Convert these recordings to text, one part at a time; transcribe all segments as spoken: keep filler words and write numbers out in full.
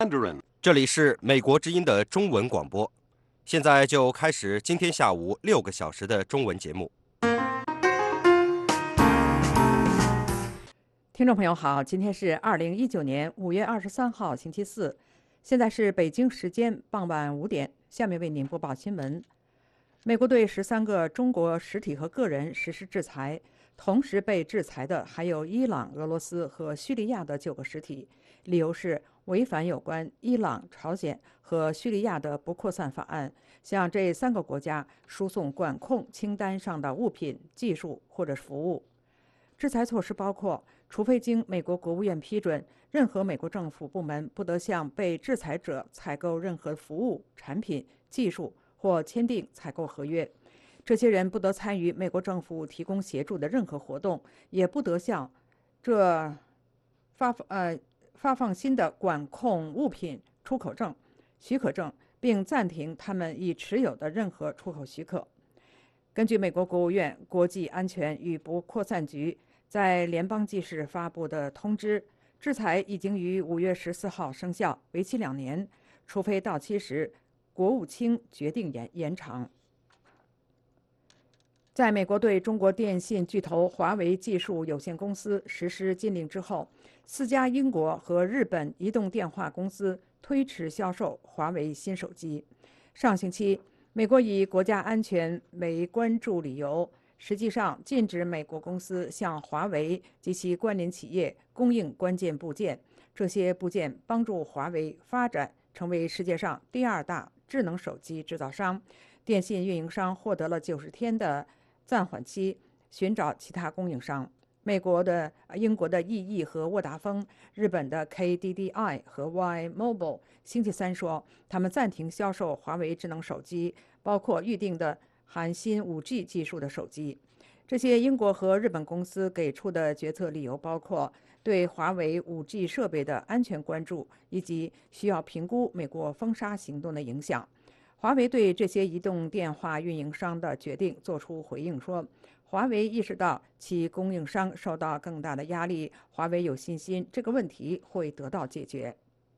这里是美国之音的中文广播，现在就开始今天下午六个小时的中文节目。 听众朋友好，今天是二零一九年五月二十三号星期四，现在是北京时间傍晚五点，下面为您播报新闻。美国对十三个中国实体和个人实施制裁，同时被制裁的还有伊朗、俄罗斯和叙利亚的九个实体，理由是违反有关伊朗、朝鲜和叙利亚的不扩散法案，向这三个国家输送管控清单上的物品、技术或者服务。制裁措施包括，除非经美国国务院批准，任何美国政府部门不得向被制裁者采购任何服务、产品、技术或签订采购合约。这些人不得参与美国政府提供协助的任何活动，也不得向这发呃发放新的管控物品出口证、许可证，并暂停他们已持有的任何出口许可。根据美国国务院国际安全与不扩散局在联邦纪事发布的通知，制裁已经于五月十四号生效，为期两年，除非到期时国务卿决定延延长。在美国对中国电信巨头华为技术有限公司实施禁令之后，四家英国和日本移动电话公司推迟销售华为新手机。上星期，美国以国家安全为关注理由，实际上禁止美国公司向华为及其关联企业供应关键部件。这些部件帮助华为发展成为世界上第二大智能手机制造商。电信运营商获得了九十天的暂缓期，寻找其他供应商。美国的、英国的 E E 和沃达丰，日本的 K D D I 和 Y Mobile 星期三说，他们暂停销售华为智能手机，包括预定的含新 五 G 技术的手机。这些英国和日本公司给出的决策理由包括对华为 五 G 设备的安全关注，以及需要评估美国封杀行动的影响。华为对这些移动电话运营商的决定作出回应说，华为意识到其供应商受到更大的压力，华为有信心这个问题会得到解决。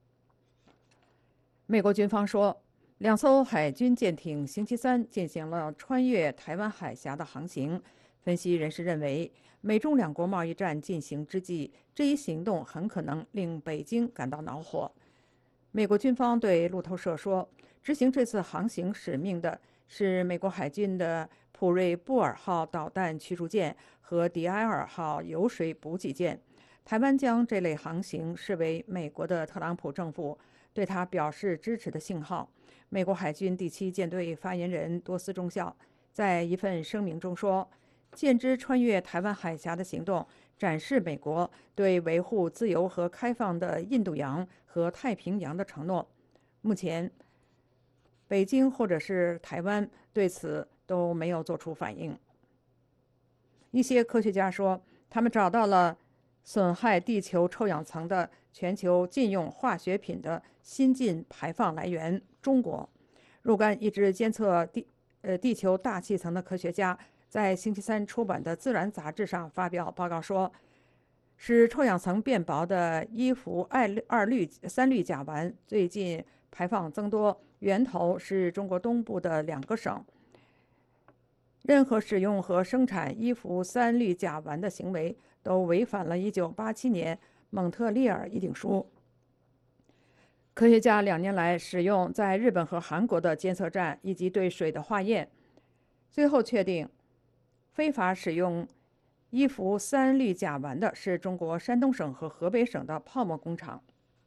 美国军方说，两艘海军舰艇星期三进行了穿越台湾海峡的航行。分析人士认为，美中两国贸易战进行之际，这一行动很可能令北京感到恼火。美国军方对路透社说，执行这次航行使命的是美国海军的普瑞布尔号导弹驱逐舰和迪埃尔号油水补给舰。台湾将这类航行视为美国的特朗普政府对他表示支持的信号。美国海军第七舰队发言人多斯中校在一份声明中说，舰只穿越台湾海峡的行动展示美国对维护自由和开放的印度洋和太平洋的承诺。目前，北京或者是台湾对此都没有做出反应。一些科学家说，他们找到了损害地球臭氧层的全球禁用化学品的新近排放来源——中国。若干一直监测地呃地球大气层的科学家在星期三出版的《自然》杂志上发表报告说，使臭氧层变薄的伊氟二氯三氯甲烷最近排放增多，源头是中国东部的两个省。任何使用和生产伊氟三氯甲烷的行为都违反了一九八七年蒙特利尔议定书。科学家两年来使用在日本和韩国的监测站以及对水的化验，最后确定非法使用伊氟三氯甲烷的是中国山东省和河北省的泡沫工厂。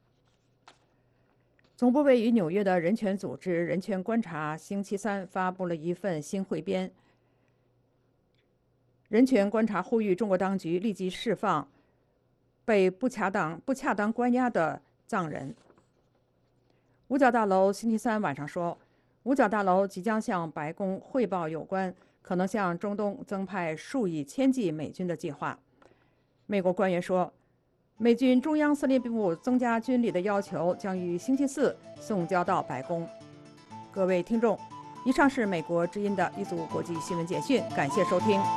总部位于纽约的人权组织人权观察星期三发布了一份新汇编。人权观察呼吁中国当局立即释放被不恰当不恰当关押的藏人。五角大楼星期三晚上说，五角大楼即将向白宫汇报有关可能向中东增派数以千计美军的计划。美国官员说，美军中央司令部增加军力的要求将于星期四送交到白宫。各位听众，以上是美国之音的一组国际新闻简讯，感谢收听。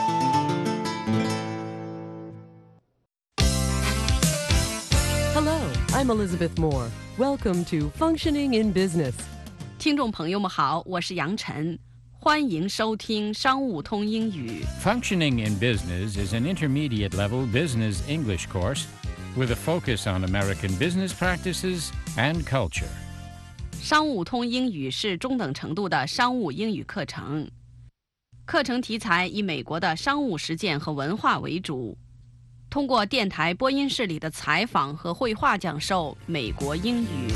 Hello, I'm Elizabeth Moore. Welcome to Functioning in Business. 听众朋友们好，我是杨晨，欢迎收听商务通英语。 Functioning in Business is an intermediate-level business English course with a focus on American business practices and culture. 商务通英语是中等程度的商务英语课程，课程题材以美国的商务实践和文化为主，通过电台播音室里的采访和绘画讲授美国英语。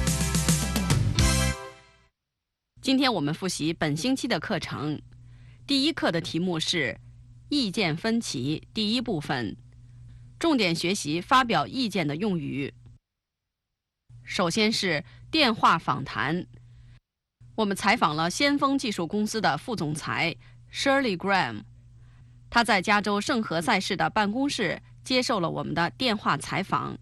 今天我们复习本星期的课程，第一课的题目是意见分歧第一部分，重点学习发表意见的用语。首先是电话访谈，我们采访了先锋技术公司的副总裁 Shirley Graham， 他在加州圣何塞市的办公室接受了我们的电话采访。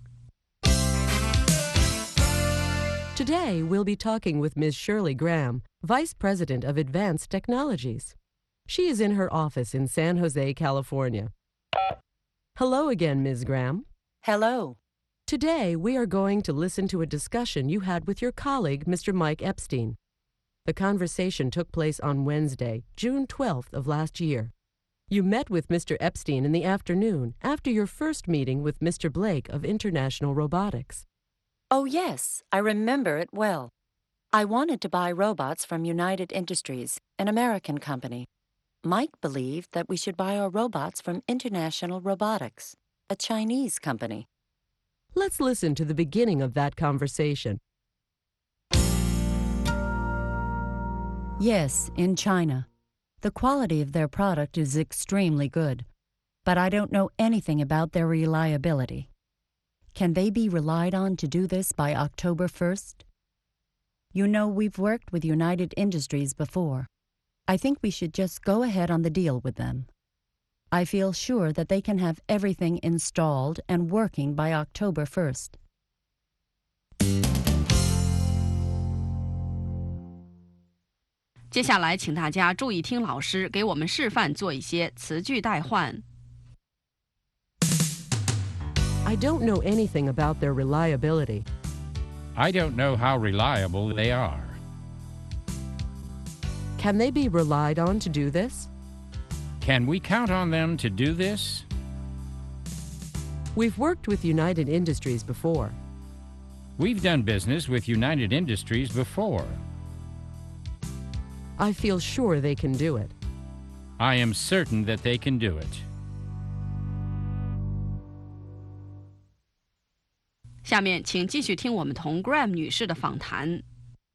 Today, we'll be talking with Miz Shirley Graham, Vice President of Advanced Technologies. She is in her office in San Jose, California. Hello again, Miz Graham. Hello. Today, we are going to listen to a discussion you had with your colleague, Mister Mike Epstein. The conversation took place on Wednesday, June twelfth of last year. You met with Mister Epstein in the afternoon after your first meeting with Mister Blake of International Robotics. Oh, yes, I remember it well. I wanted to buy robots from United Industries, an American company. Mike believed that we should buy our robots from International Robotics, a Chinese company. Let's listen to the beginning of that conversation. Yes, in China. The quality of their product is extremely good, but I don't know anything about their reliability. Can they be relied on to do this by October first? You know, we've worked with United Industries before. I think we should just go ahead on the deal with them. I feel sure that they can have everything installed and working by October first. 接下来请大家注意听老师给我们示范做一些词句代换。 I don't know anything about their reliability. I don't know how reliable they are. Can they be relied on to do this? Can we count on them to do this? We've worked with United Industries before. We've done business with United Industries before. I feel sure they can do it. I am certain that they can do it. 下面请继续听我们同 Graham 女士的访谈。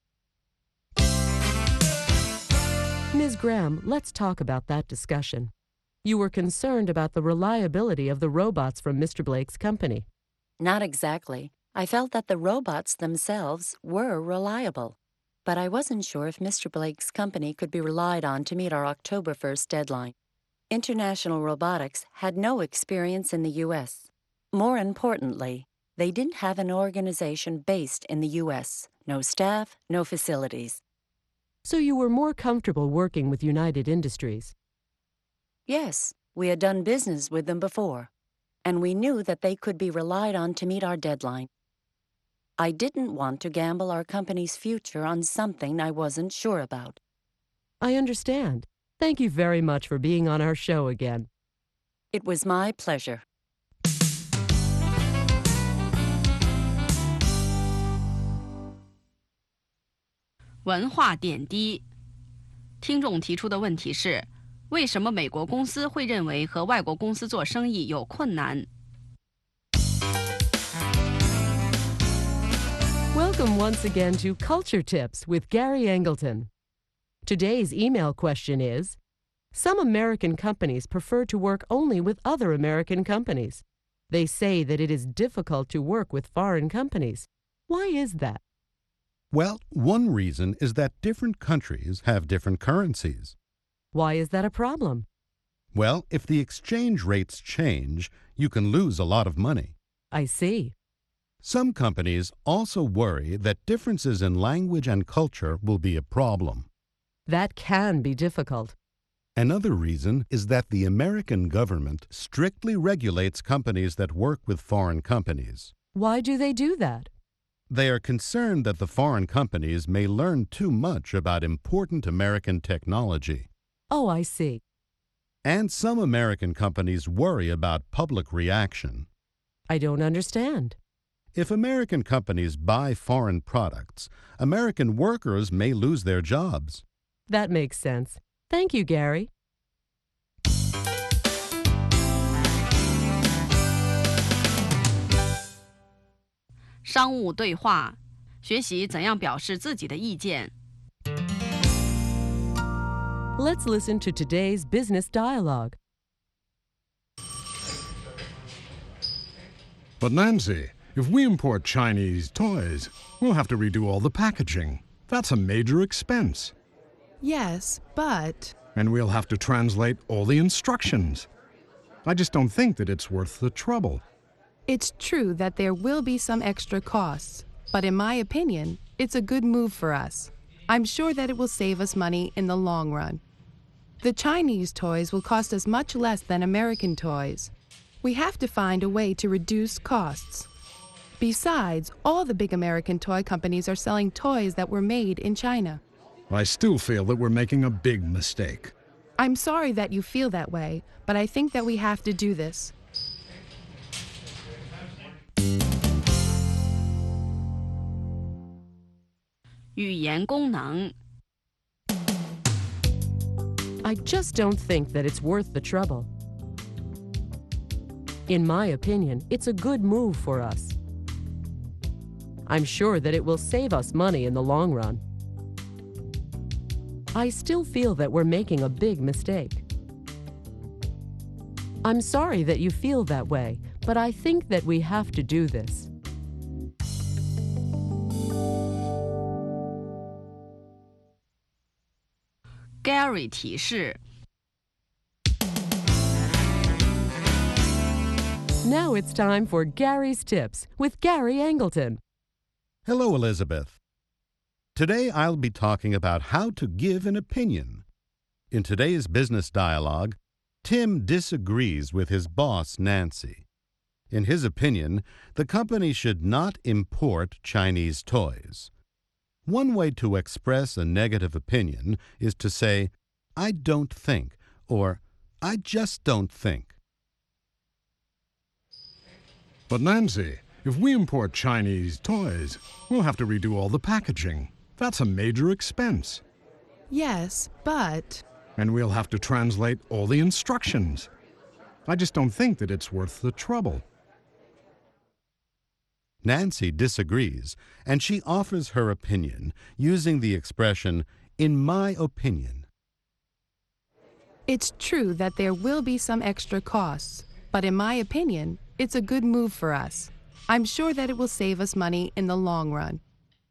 Miz Graham, let's talk about that discussion. You were concerned about the reliability of the robots from Mister Blake's company. Not exactly. I felt that the robots themselves were reliable, but I wasn't sure if Mister Blake's company could be relied on to meet our October first deadline. International Robotics had no experience in the U S. More importantly, they didn't have an organization based in the U S, no staff, no facilities. So you were more comfortable working with United Industries. Yes, we had done business with them before, and we knew that they could be relied on to meet our deadline. I didn't want to gamble our company's future on something I wasn't sure about. I understand. Thank you very much for being on our show again. It was my pleasure. 文化点滴。听众提出的问题是：为什么美国公司会认为和外国公司做生意有困难？ Welcome once again to Culture Tips with Gary Angleton. Today's email question is, some American companies prefer to work only with other American companies. They say that it is difficult to work with foreign companies. Why is that? Well, one reason is that different countries have different currencies. Why is that a problem? Well, if the exchange rates change, you can lose a lot of money. I see. Some companies also worry that differences in language and culture will be a problem. That can be difficult. Another reason is that the American government strictly regulates companies that work with foreign companies. Why do they do that? They are concerned that the foreign companies may learn too much about important American technology. Oh, I see. And some American companies worry about public reaction. I don't understand. If American companies buy foreign products, American workers may lose their jobs. That makes sense. Thank you, Gary. 商务对话，学习怎样表示自己的意见。 Let's listen to today's business dialogue. But Nancy, if we import Chinese toys, we'll have to redo all the packaging. That's a major expense. Yes, but... And we'll have to translate all the instructions. I just don't think that it's worth the trouble. It's true that there will be some extra costs, but in my opinion, it's a good move for us. I'm sure that it will save us money in the long run. The Chinese toys will cost us much less than American toys. We have to find a way to reduce costs. Besides, all the big American toy companies are selling toys that were made in China. I still feel that we're making a big mistake. I'm sorry that you feel that way, but I think that we have to do this. 语言功能 I just don't think that it's worth the trouble. In my opinion, it's a good move for us. I'm sure that it will save us money in the long run. I still feel that we're making a big mistake. I'm sorry that you feel that way, but I think that we have to do this. Gary 提示 Now it's time for Gary's Tips with Gary Angleton. Hello, Elizabeth. Today I'll be talking about how to give an opinion. In today's business dialogue, Tim disagrees with his boss, Nancy. In his opinion, the company should not import Chinese toys. One way to express a negative opinion is to say, I don't think, or I just don't think. But Nancy, if we import Chinese toys, we'll have to redo all the packaging. That's a major expense. Yes, but... And we'll have to translate all the instructions. I just don't think that it's worth the trouble. Nancy disagrees, and she offers her opinion using the expression, in my opinion. It's true that there will be some extra costs, but in my opinion, it's a good move for us. I'm sure that it will save us money in the long run.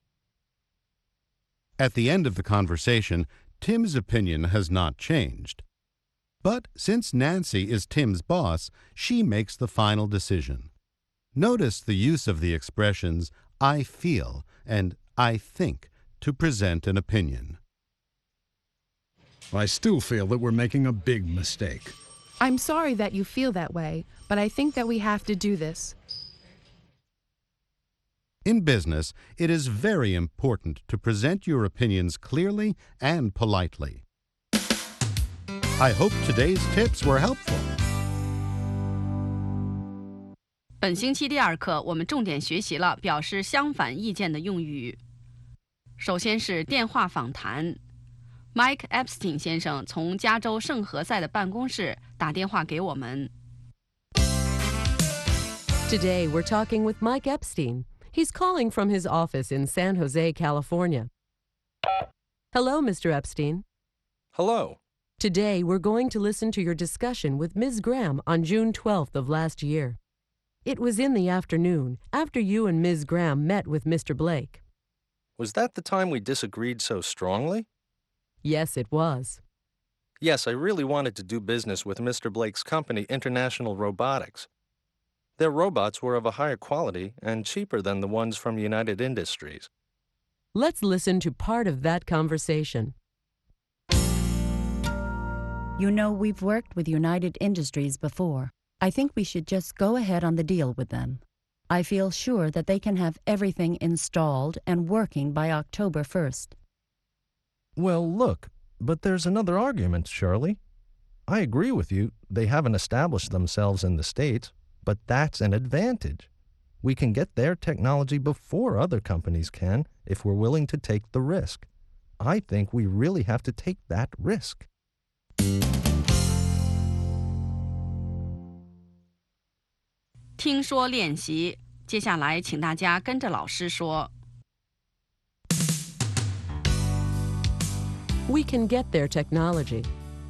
At the end of the conversation, Tim's opinion has not changed. But since Nancy is Tim's boss, she makes the final decision. Notice the use of the expressions I feel and I think to present an opinion. I still feel that we're making a big mistake. I'm sorry that you feel that way, but I think that we have to do this. In business, it is very important to present your opinions clearly and politely. I hope today's tips were helpful. 本星期第二课，我们重点学习了表示相反意见的用语。首先是电话访谈。Mike Epstein 先生从加州圣何塞的办公室打电话给我们。 Today we're talking with Mike Epstein. He's calling from his office in San Jose, California. Hello, Mister Epstein. Hello. Today we're going to listen to your discussion with Miz Graham on June twelfth of last year. It was in the afternoon, after you and Miz Graham met with Mister Blake. Was that the time we disagreed so strongly? Yes, it was. Yes, I really wanted to do business with Mister Blake's company, International Robotics. Their robots were of a higher quality and cheaper than the ones from United Industries. Let's listen to part of that conversation. You know, we've worked with United Industries before. I think we should just go ahead on the deal with them. I feel sure that they can have everything installed and working by October first. Well, look, but there's another argument, Shirley. I agree with you, they haven't established themselves in the States, but that's an advantage. We can get their technology before other companies can if we're willing to take the risk. I think we really have to take that risk. 听说练习，接下来请大家跟着老师说。 We can get their technology.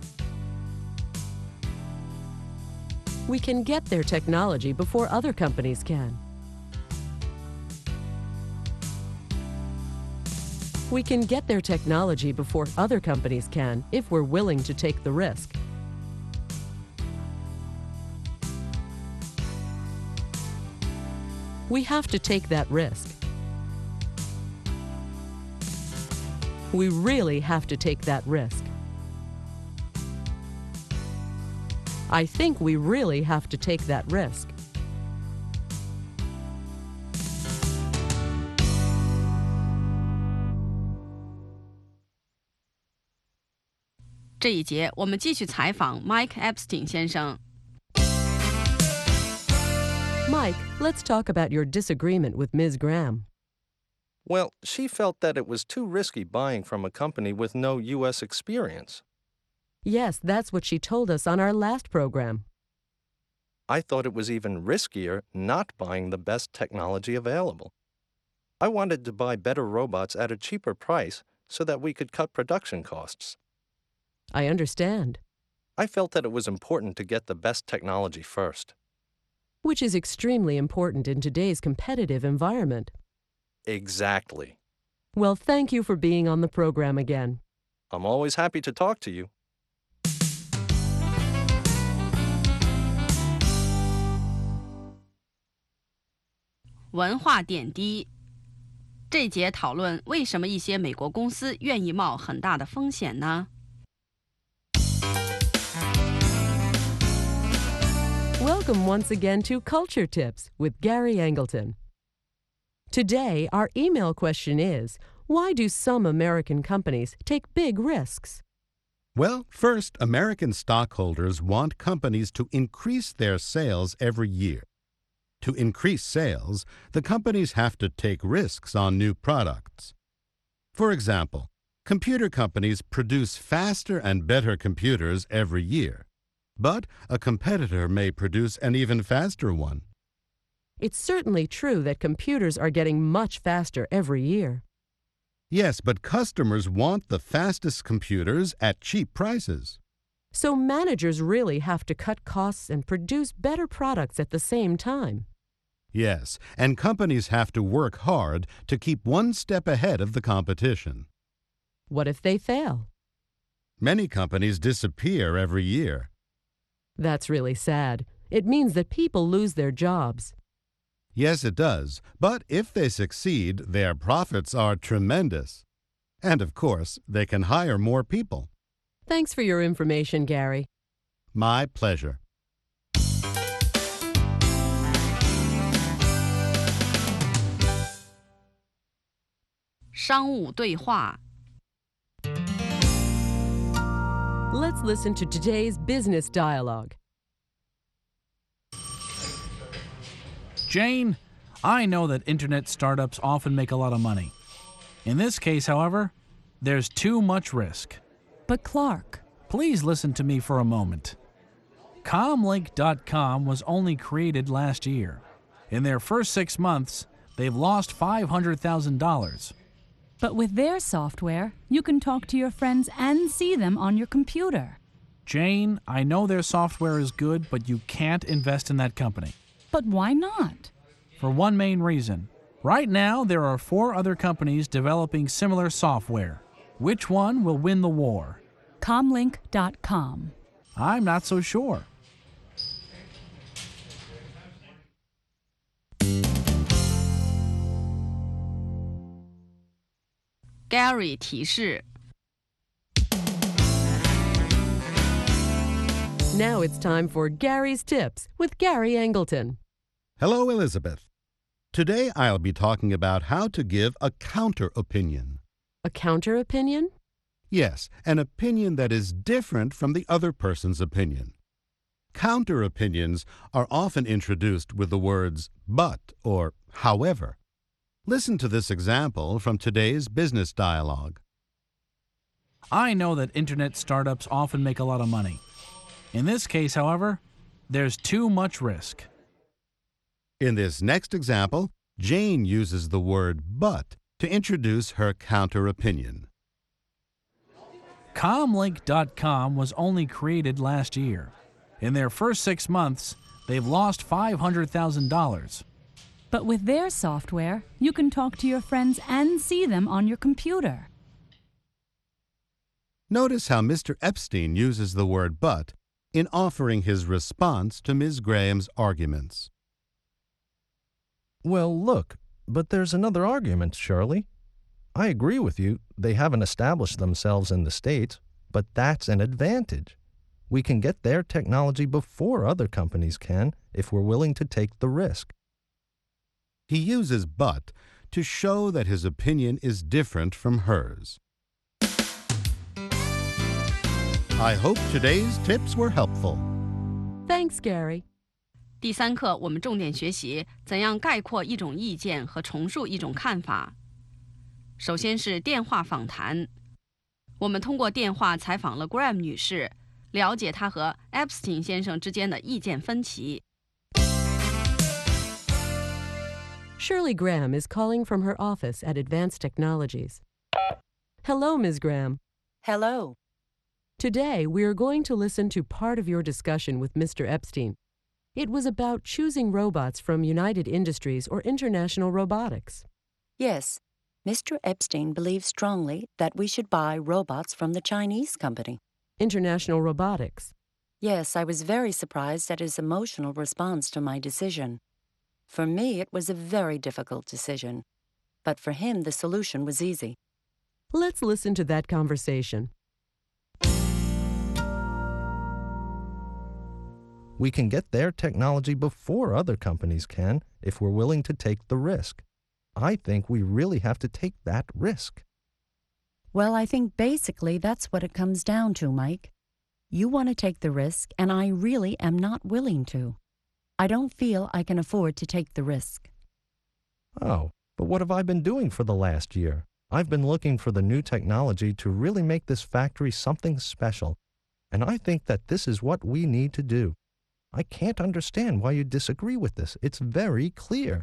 We can get their technology before other companies can. We can get their technology before other companies can if we're willing to take the risk. We have to take that risk. We really have to take that risk. I think we really have to take that risk. 这一节我们继续采访 Mike Epstein 先生。 Mike, let's talk about your disagreement with Miz Graham. Well, she felt that it was too risky buying from a company with no U S experience. Yes, that's what she told us on our last program. I thought it was even riskier not buying the best technology available. I wanted to buy better robots at a cheaper price so that we could cut production costs. I understand. I felt that it was important to get the best technology first. Which is extremely important in today's competitive environment. Exactly. Well, thank you for being on the program again. I'm always happy to talk to you. 文化点滴。这节讨论为什么一些美国公司愿意冒很大的风险呢？ Welcome once again to Culture Tips with Gary Angleton. Today, our email question is, why do some American companies take big risks? Well, first, American stockholders want companies to increase their sales every year. To increase sales, the companies have to take risks on new products. For example, computer companies produce faster and better computers every year. But a competitor may produce an even faster one. It's certainly true that computers are getting much faster every year. Yes, but customers want the fastest computers at cheap prices. So managers really have to cut costs and produce better products at the same time. Yes, and companies have to work hard to keep one step ahead of the competition. What if they fail? Many companies disappear every year. That's really sad. It means that people lose their jobs. Yes, it does. But if they succeed, their profits are tremendous. And of course, they can hire more people. Thanks for your information, Gary. My pleasure. 商务对话。 Let's listen to today's business dialogue. Jane, I know that internet startups often make a lot of money. In this case, however, there's too much risk. But Clark, please listen to me for a moment. Comlink dot com was only created last year. In their first six months, they've lost five hundred thousand dollars. But with their software, you can talk to your friends and see them on your computer. Jane, I know their software is good, but you can't invest in that company. But why not? For one main reason. Right now, there are four other companies developing similar software. Which one will win the war? Comlink dot com. I'm not so sure. Gary 提示 Now it's time for Gary's Tips with Gary Angleton. Hello, Elizabeth. Today I'll be talking about how to give a counter opinion. A counter opinion? Yes, an opinion that is different from the other person's opinion. Counter opinions are often introduced with the words but or however. Listen to this example from today's business dialogue. I know that internet startups often make a lot of money. In this case, however, there's too much risk. In this next example, Jane uses the word but to introduce her counter opinion. Comlink dot com was only created last year. In their first six months, they've lost five hundred thousand dollars. But with their software, you can talk to your friends and see them on your computer. Notice how Mister Epstein uses the word but in offering his response to Miz Graham's arguments. Well, look, but there's another argument, Shirley. I agree with you, they haven't established themselves in the States, but that's an advantage. We can get their technology before other companies can if we're willing to take the risk. He uses but to show that his opinion is different from hers. I hope today's tips were helpful. Thanks, Gary. 第三课，我们重点学习怎样概括一种意见和重述一种看法。首先是电话访谈。我们通过电话采访了 Graham 女士，了解她和 Epstein 先生之间的意见分歧。 Shirley Graham is calling from her office at Advanced Technologies. Hello, Miz Graham. Hello. Today, we are going to listen to part of your discussion with Mister Epstein. It was about choosing robots from United Industries or International Robotics. Yes, Mister Epstein believes strongly that we should buy robots from the Chinese company. International Robotics. Yes, I was very surprised at his emotional response to my decision. For me, it was a very difficult decision, but for him, the solution was easy. Let's listen to that conversation. We can get their technology before other companies can if we're willing to take the risk. I think we really have to take that risk. Well, I think basically that's what it comes down to, Mike. You want to take the risk, and I really am not willing to. I don't feel I can afford to take the risk. Oh, but what have I been doing for the last year? I've been looking for the new technology to really make this factory something special, and I think that this is what we need to do. I can't understand why you disagree with this. It's very clear.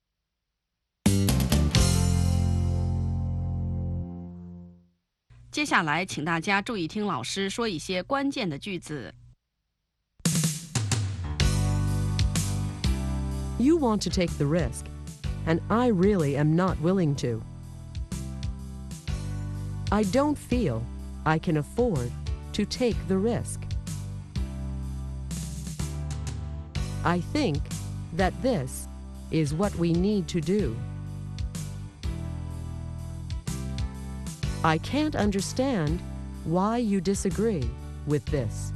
接下来，请大家注意听老师说一些关键的句子。 You want to take the risk, and I really am not willing to. I don't feel I can afford to take the risk. I think that this is what we need to do. I can't understand why you disagree with this.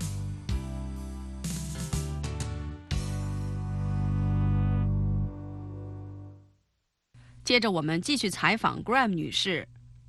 “接着我们继续采访 Graham 女士。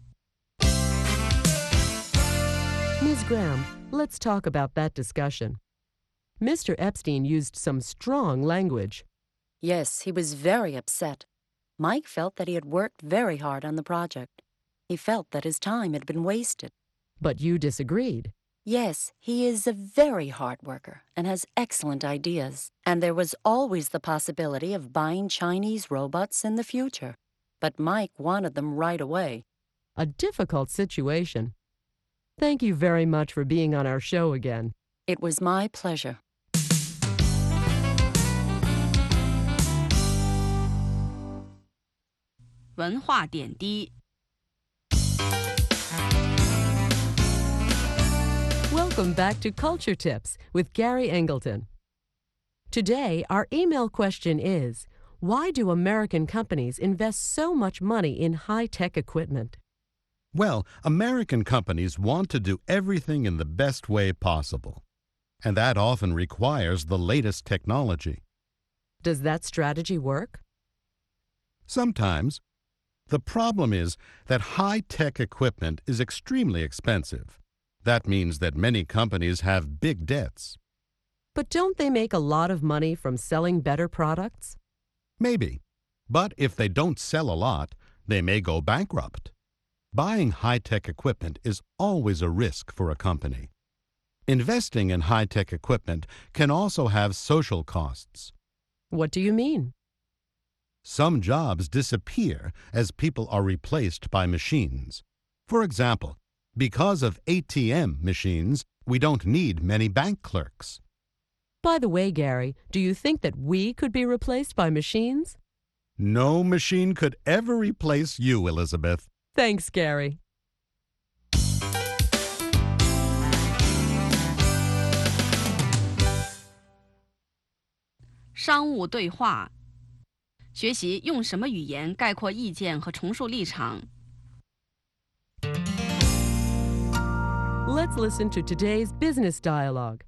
Miz Graham, let's talk about that discussion. Mister Epstein used some strong language. Yes, he was very upset. Mike felt that he had worked very hard on the project. He felt that his time had been wasted. But you disagreed. Yes, he is a very hard worker and has excellent ideas. And there was always the possibility of buying Chinese robots in the future. But Mike wanted them right away. A difficult situation. Thank you very much for being on our show again. It was my pleasure. “文化点滴。” Welcome back to Culture Tips with Gary Engleton. Today, our email question is, why do American companies invest so much money in high-tech equipment? Well, American companies want to do everything in the best way possible, and that often requires the latest technology. Does that strategy work? Sometimes. The problem is that high-tech equipment is extremely expensive. That means that many companies have big debts. But don't they make a lot of money from selling better products? Maybe. But if they don't sell a lot, they may go bankrupt. Buying high-tech equipment is always a risk for a company. Investing in high-tech equipment can also have social costs. What do you mean? Some jobs disappear as people are replaced by machines. For example, because of A T M machines, we don't need many bank clerks. By the way, Gary, do you think that we could be replaced by machines? No machine could ever replace you, Elizabeth. Thanks, Gary. 商务对话，学习用什么语言概括意见和重述立场。 Let's listen to today's business dialogue.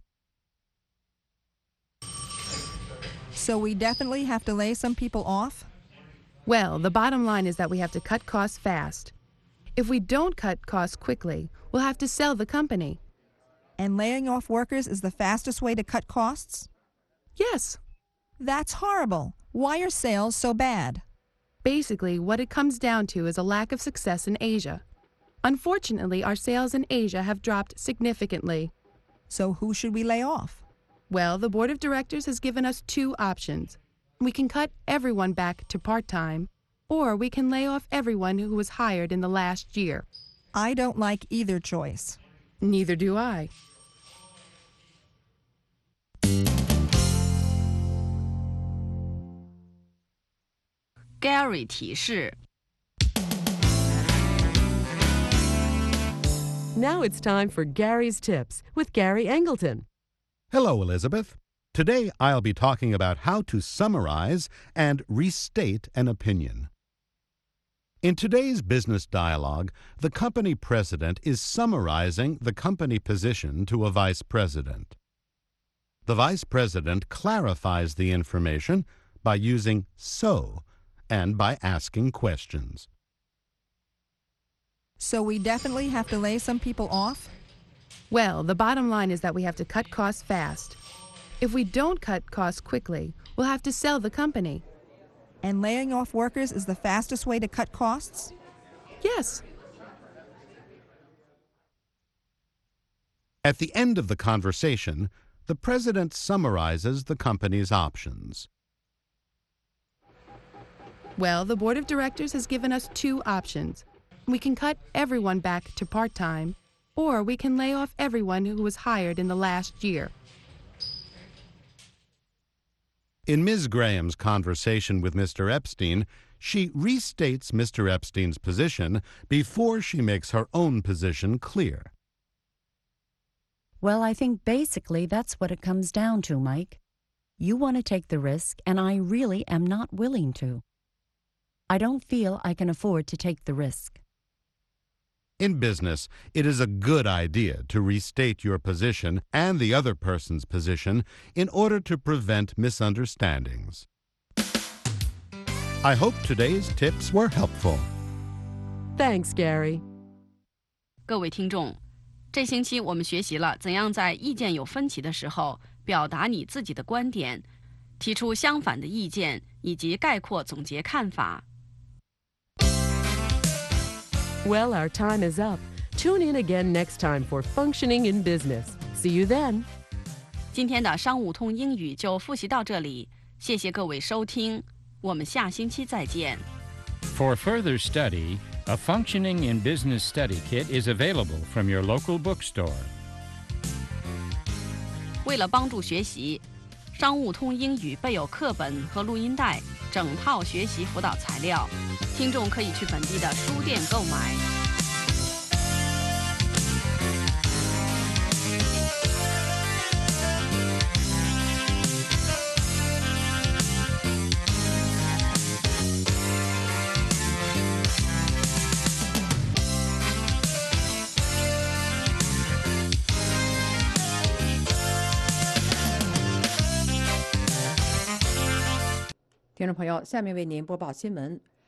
So we definitely have to lay some people off? Well, the bottom line is that we have to cut costs fast. If we don't cut costs quickly, we'll have to sell the company. And laying off workers is the fastest way to cut costs? Yes. That's horrible. Why are sales so bad? Basically, what it comes down to is a lack of success in Asia. Unfortunately, our sales in Asia have dropped significantly. So who should we lay off? Well, the board of directors has given us two options. We can cut everyone back to part-time, or we can lay off everyone who was hired in the last year. I don't like either choice. Neither do I. Gary 提示 Now it's time for Gary's Tips with Gary Angleton. Hello, Elizabeth. Today I'll be talking about how to summarize and restate an opinion. In today's business dialogue, the company president is summarizing the company position to a vice president. The vice president clarifies the information by using so and by asking questions. So we definitely have to lay some people off? Well, the bottom line is that we have to cut costs fast. If we don't cut costs quickly, we'll have to sell the company. And laying off workers is the fastest way to cut costs? Yes. At the end of the conversation, the president summarizes the company's options. Well, the board of directors has given us two options. We can cut everyone back to part-time, or we can lay off everyone who was hired in the last year. In Miz Graham's conversation with Mister Epstein, she restates Mister Epstein's position before she makes her own position clear. Well, I think basically that's what it comes down to, Mike. You want to take the risk, and I really am not willing to. I don't feel I can afford to take the risk. In business, it is a good idea to restate your position and the other person's position in order to prevent misunderstandings. I hope today's tips were helpful. Thanks, Gary. 各位听众，这星期我们学习了怎样在意见有分歧的时候表达你自己的观点，提出相反的意见，以及概括总结看法。 Well, our time is up. Tune in again next time for Functioning in Business. See you then. 今天的商务通英语就复习到这里，谢谢各位收听，我们下星期再见。 For further study, a Functioning in Business Study Kit is available from your local bookstore. 为了帮助学习，商务通英语备有课本和录音带，整套学习辅导材料，听众可以去本地的书店购买。 听众朋友，下面为您播报新闻。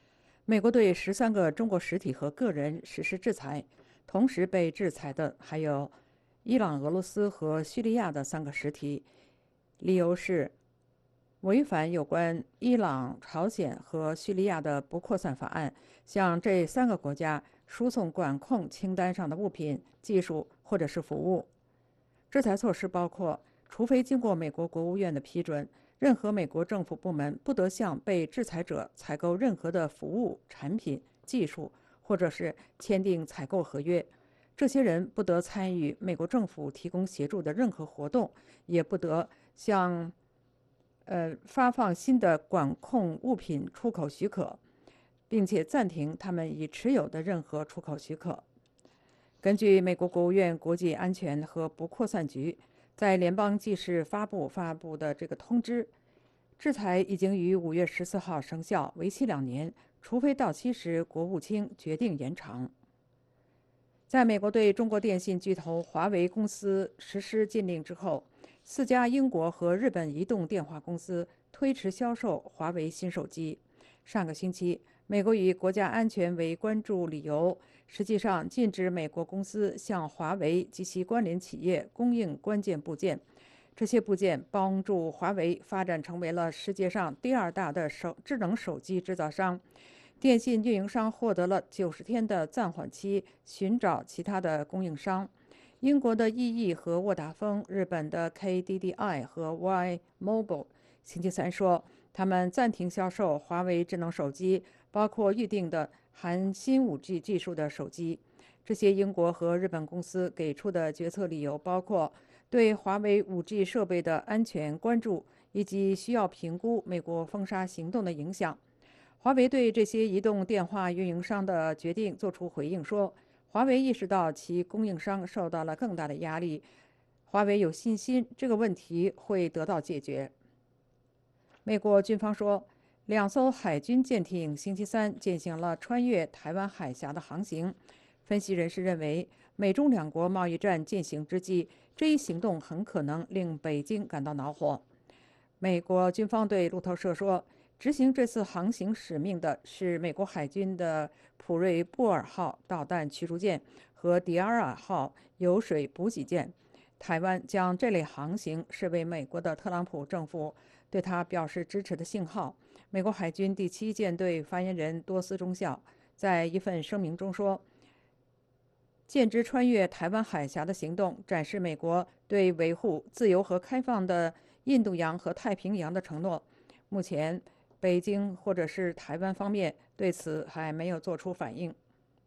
美国对十三个中国实体和个人实施制裁，同时被制裁的还有伊朗、俄罗斯和叙利亚的三个实体，理由是违反有关伊朗、朝鲜和叙利亚的不扩散法案，向这三个国家输送管控清单上的物品、技术或者是服务。制裁措施包括，除非经过美国国务院的批准，任何美国政府部门不得向被制裁者采购任何的服务、产品、技术，或者是签订采购合约。这些人不得参与美国政府提供协助的任何活动，也不得向呃发放新的管控物品出口许可，并且暂停他们已持有的任何出口许可。根据美国国务院国际安全和不扩散局在联邦记事发布发布的这个通知，制裁已经于五月十四号生效，为期两年，除非到期时国务卿决定延长。在美国对中国电信巨头华为公司实施禁令之后，四家英国和日本移动电话公司推迟销售华为新手机。上个星期，美国以国家安全为关注理由，实际上禁止美国公司向华为及其关联企业供应关键部件。这些部件帮助华为发展成为了世界上第二大的手智能手机制造商。电信运营商获得了九十天的暂缓期，寻找其他的供应商。英国的 E E 和沃达丰，日本的 K D D I 和 Y Mobile 星期三说，他们暂停销售华为智能手机，包括预定的含新 五 G 技术的手机。这些英国和日本公司给出的决策理由包括对华为 五 G 设备的安全关注，以及需要评估美国封杀行动的影响。华为对这些移动电话运营商的决定作出回应说，华为意识到其供应商受到了更大的压力，华为有信心这个问题会得到解决。美国军方说，两艘海军舰艇星期三进行了穿越台湾海峡的航行。分析人士认为，美中两国贸易战进行之际，这一行动很可能令北京感到恼火。美国军方对路透社说，执行这次航行使命的是美国海军的普瑞布尔号导弹驱逐舰和迪阿尔号油水补给舰。台湾将这类航行视为美国的特朗普政府对他表示支持的信号。美国海军第七舰队发言人多斯中校在一份声明中说，舰只穿越台湾海峡的行动展示美国对维护自由和开放的印度洋和太平洋的承诺。目前北京或者是台湾方面对此还没有做出反应。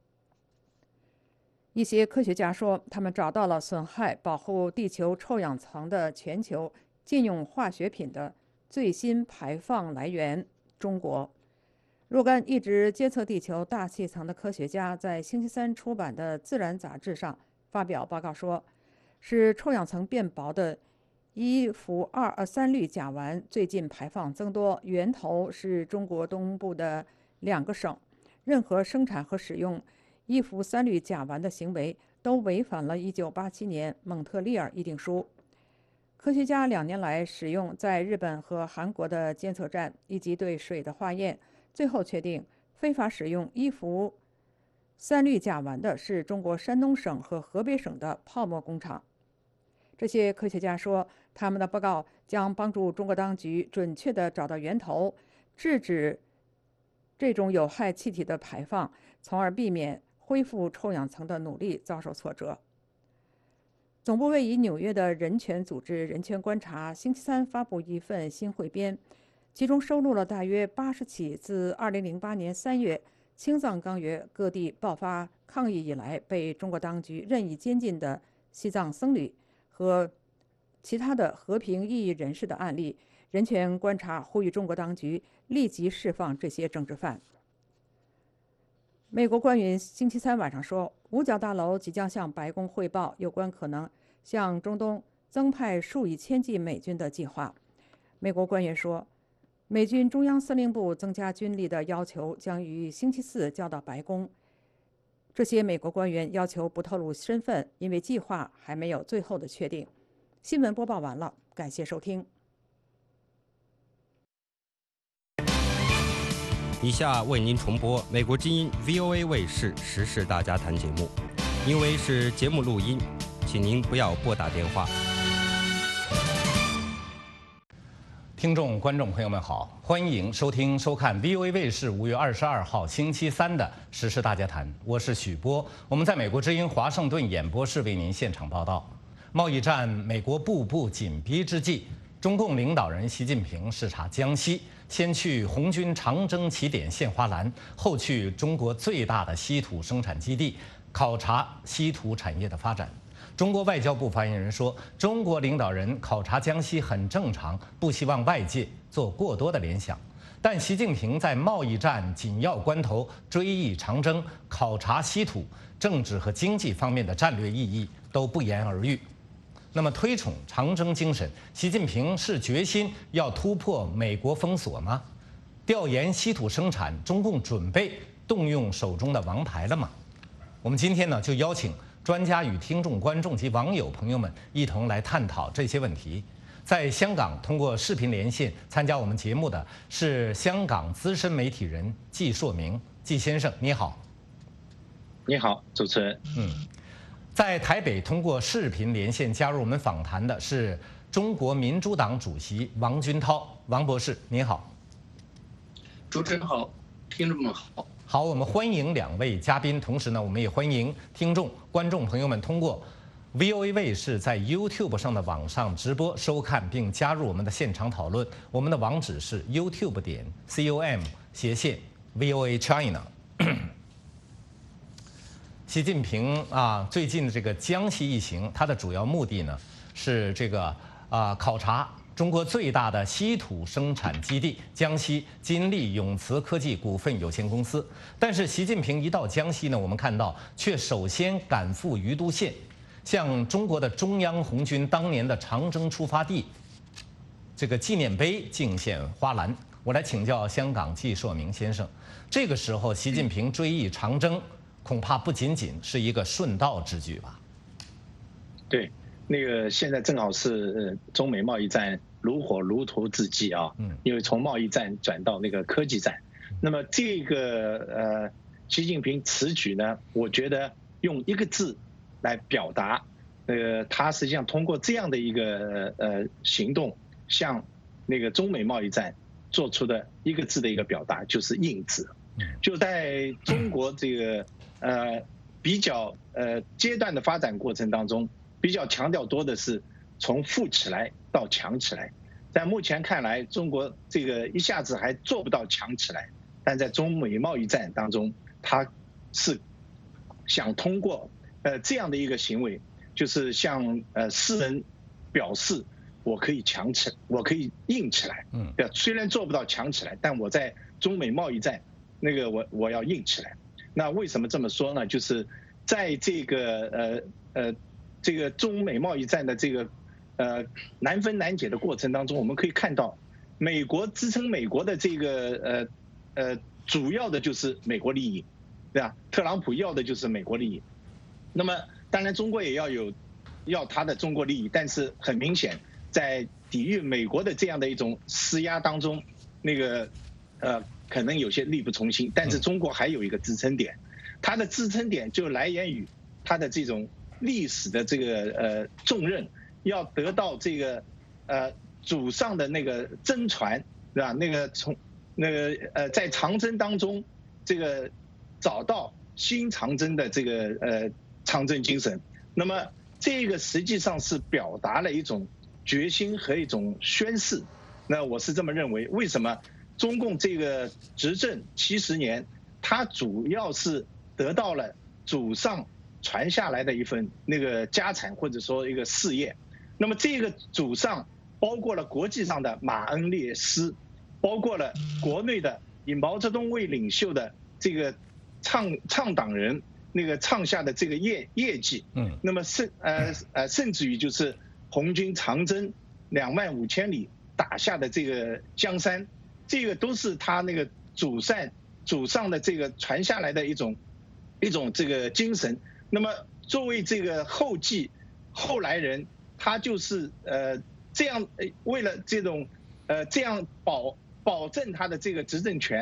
一些科学家说，他们找到了损害保护地球臭氧层的全球禁用化学品的最新排放来源——中国。若干一直监测地球大气层的科学家在星期三出版的《自然》杂志上发表报告说，使臭氧层变薄的伊氟二呃三氯甲烷最近排放增多，源头是中国东部的两个省。任何生产和使用伊氟三氯甲烷的行为都违反了一九八七年蒙特利尔议定书。科学家两年来使用在日本和韩国的监测站以及对水的化验，最后确定非法使用伊氟三氯甲烷的是中国山东省和河北省的泡沫工厂。这些科学家说，他们的报告将帮助中国当局准确地找到源头，制止这种有害气体的排放，从而避免恢复臭氧层的努力遭受挫折。总部位于纽约的人权组织人权观察星期三发布一份新汇编，其中收录了大约八十起自二零零八年三月青藏高原各地爆发抗议以来被中国当局任意监禁的西藏僧侣和其他的和平异议人士的案例。人权观察呼吁中国当局立即释放这些政治犯。美国官员星期三晚上说，五角大楼即将向白宫汇报有关可能向中东增派数以千计美军的计划。美国官员说，美军中央司令部增加军力的要求将于星期四交到白宫。这些美国官员要求不透露身份，因为计划还没有最后的确定。新闻播报完了，感谢收听。 以下为您重播美国之音 V O A 卫视时事大家谈节目，因为是节目录音，请您不要拨打电话。 听众、观众朋友们好，欢迎收听、收看 V O A 卫视五月二十二号星期三的时事大家谈，我是许波，我们在美国之音华盛顿演播室为您现场报道。贸易战，美国步步紧逼之际，中共领导人习近平视察江西，先去红军长征起点献花篮，后去中国最大的稀土生产基地考察稀土产业的发展。中国外交部发言人说，中国领导人考察江西很正常，不希望外界做过多的联想。但习近平在贸易战紧要关头追忆长征、考察稀土，政治和经济方面的战略意义都不言而喻。那么推崇长征精神，习近平是决心要突破美国封锁吗？调研稀土生产，中共准备动用手中的王牌了吗？我们今天呢就邀请专家与听众、观众及网友朋友们一同来探讨这些问题。在香港通过视频连线参加我们节目的是香港资深媒体人季硕明，季先生你好。 你好，主持人。 嗯。在台北通过视频连线加入我们访谈的是中国民主党主席王军涛，王博士您好。 主持人好，听众们好。 好，我们欢迎两位嘉宾，同时呢，我们也欢迎听众、观众朋友们通过 V O A 卫视在 YouTube 上的网上直播收看并加入我们的现场讨论。我们的网址是 YouTube 点 com 斜线 V O A China。习近平啊，最近的这个江西一行，它的主要目的呢是这个啊考察中国最大的稀土生产基地江西金利永磁科技股份有限公司。但是习近平一到江西呢，我们看到却首先赶赴余都县，向中国的中央红军当年的长征出发地这个纪念碑敬献花篮。我来请教香港季硕明先生，这个时候习近平追忆长征，恐怕不仅仅是一个顺道之举吧？ 对，那个现在正好是中美贸易战如火如荼之际啊，嗯，因为从贸易战转到那个科技战，那么这个呃，习近平此举呢，我觉得用一个字来表达，呃，他实际上通过这样的一个呃行动，向那个中美贸易战做出的一个字的一个表达，就是硬字。就在中国这个呃比较呃阶段的发展过程当中，比较强调多的是从富起来到强起来。在目前看来，中国这个一下子还做不到强起来，但在中美贸易战当中，他是想通过呃这样的一个行为，就是向呃世人表示我可以强起，我可以硬起来。嗯，对，虽然做不到强起来，但我在中美贸易战那个我我要硬起来。那为什么这么说呢？就是在这个呃呃这个中美贸易战的这个呃难分难解的过程当中，我们可以看到，美国支撑美国的这个呃呃主要的就是美国利益，对吧？特朗普要的就是美国利益。那么当然中国也要有要他的中国利益，但是很明显，在抵御美国的这样的一种施压当中，那个呃。可能有些力不从心，但是中国还有一个支撑点，它的支撑点就来源于它的这种历史的这个呃重任，要得到这个呃祖上的那个真传，对吧？那个从那个呃在长征当中，这个找到新长征的这个呃长征精神，那么这个实际上是表达了一种决心和一种宣誓。那我是这么认为，为什么？中共这个执政七十年，它主要是得到了祖上传下来的一份那个家产或者说一个事业。那么这个祖上包括了国际上的马恩列斯，包括了国内的以毛泽东为领袖的这个倡倡党人那个创下的这个业业绩。嗯。那么甚呃呃甚至于就是红军长征两万五千里打下的这个江山。这个都是他那个祖上祖上的这个传下来的一种一种这个精神。那么作为这个后继后来人，他就是呃这样为了这种呃这样保保证他的这个执政权，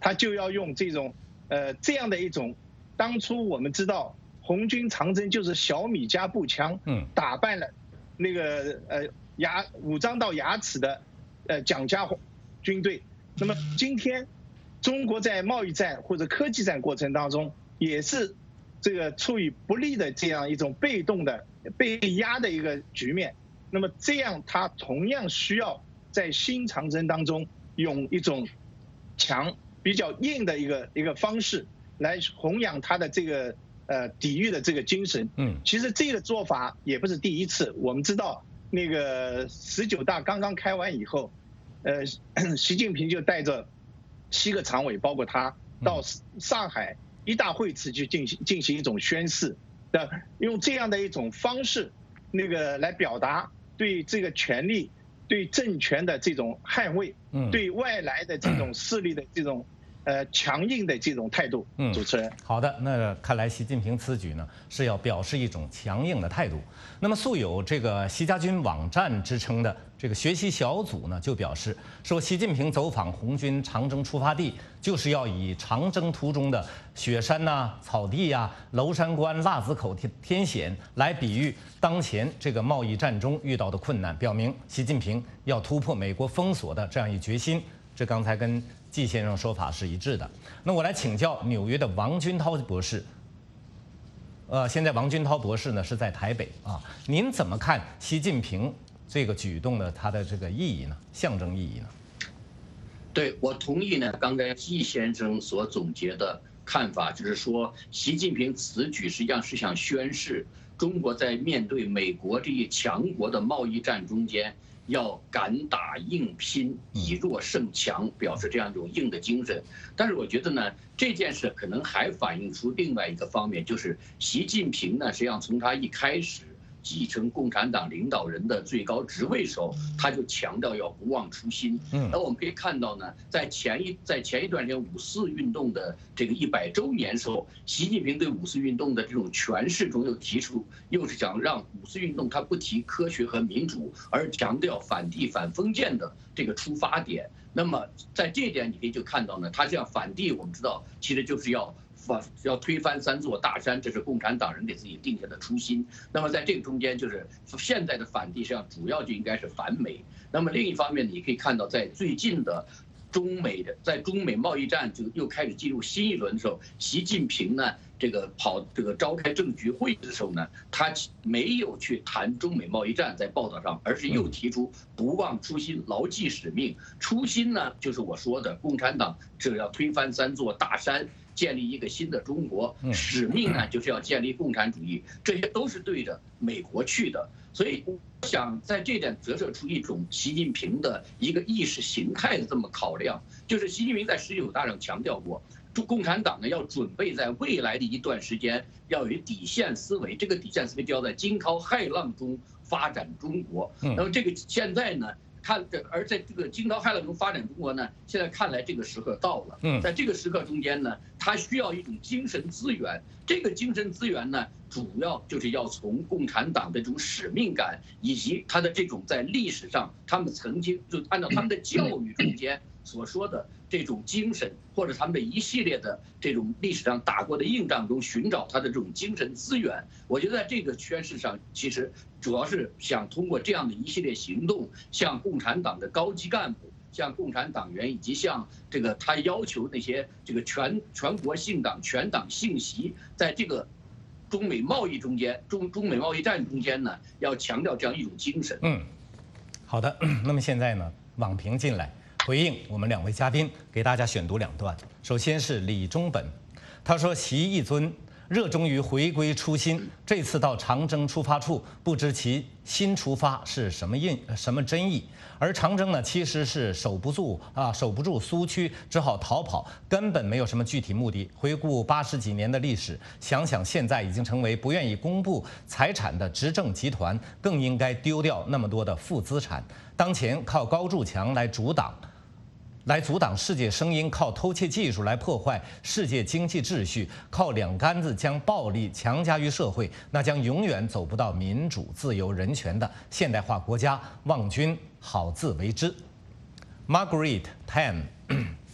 他就要用这种呃这样的一种，当初我们知道红军长征就是小米加步枪， 嗯， 打败了那个呃牙武装到牙齿的呃蒋家军队。那么今天中国在贸易战或者科技战过程当中，也是这个处于不利的这样一种被动的被压的一个局面。那么这样，它同样需要在新长征当中用一种强、比较硬的一个一个方式来弘扬它的这个呃抵御的这个精神。 嗯， 其实这个做法也不是第一次。我们知道，那个十九大刚刚开完以后，呃，习近平就带着七个常委，包括他，到上海一大会次去进行进行一种宣誓的，用这样的一种方式，那个来表达对这个权力、对政权的这种捍卫， 嗯， 对外来的这种势力的这种呃强硬的这种态度。 嗯， 主持人， 好的，那看来习近平此举呢是要表示一种强硬的态度。那么素有这个习家军网站之称的这个学习小组呢，就表示说，习近平走访红军长征出发地，就是要以长征途中的雪山呐、啊、草地呀、啊、娄山关、腊子口天天险来比喻当前这个贸易战中遇到的困难，表明习近平要突破美国封锁的这样一决心。这刚才跟季先生说法是一致的。那我来请教纽约的王军涛博士。呃，现在王军涛博士呢是在台北啊，您怎么看习近平这个举动的它的这个意义呢？象征意义呢？ 对，我同意呢，刚才季先生所总结的看法，就是说，习近平此举实际上是想宣示中国在面对美国这一强国的贸易战中间，要敢打硬拼，以弱胜强，表示这样一种硬的精神。但是我觉得呢，这件事可能还反映出另外一个方面，就是习近平呢，实际上从他一开始继承共产党领导人的最高职位时候，他就强调要不忘初心。嗯，那我们可以看到呢，在前一在前一段时间五四运动的这个一百周年时候，习近平对五四运动的这种诠释中又提出，又是想让五四运动它不提科学和民主，而强调反帝反封建的这个出发点。那么在这一点，你可以就看到呢，他这样反帝，我们知道其实就是要。要推翻三座大山，这是共产党人给自己定下的初心。那么在这个中间，就是现在的反帝实际上主要就应该是反美。那么另一方面，你可以看到在最近的中美的在中美贸易战就又开始进入新一轮的时候，习近平呢这个跑这个召开政局会议的时候呢，他没有去谈中美贸易战在报道上，而是又提出不忘初心，牢记使命。初心呢，就是我说的共产党这要推翻三座大山。建立一个新的中国，使命呢就是要建立共产主义，这些都是对着美国去的。所以我想在这点折射出一种习近平的一个意识形态的这么考量，就是习近平在十九大上强调过，中共产党呢要准备在未来的一段时间要有底线思维，这个底线思维就要在惊涛骇浪中发展中国。那么这个现在呢？看这，而在这个惊涛骇浪中发展中国呢，现在看来这个时刻到了。嗯，在这个时刻中间呢，它需要一种精神资源。这个精神资源呢，主要就是要从共产党的这种使命感，以及他的这种在历史上他们曾经就按照他们的教育中间所说的这种精神，或者他们的一系列的这种历史上打过的硬仗中寻找他的这种精神资源。我觉得在这个宣示上，其实主要是想通过这样的一系列行动，向共产党的高级干部、向共产党员以及向这个他要求那些这个全全国姓党、全党信息，在这个中美贸易中间、中中美贸易战中间呢，要强调这样一种精神。 嗯，好的。那么现在呢，网评进来回应我们两位嘉宾，给大家选读两段。首先是李忠本，他说：“习一尊热衷于回归初心，这次到长征出发处，不知其新出发是什么印什么真意。而长征呢，其实是守不住啊，守不住苏区，只好逃跑，根本没有什么具体目的。回顾八十几年的历史，想想现在已经成为不愿意公布财产的执政集团，更应该丢掉那么多的负资产。当前靠高筑墙来阻挡。”来阻挡世界声音，靠偷窃技术来破坏世界经济秩序，靠两竿子将暴力强加于社会，那将永远走不到民主、自由、人权的现代化国家。望君好自为之。Margaret Tan，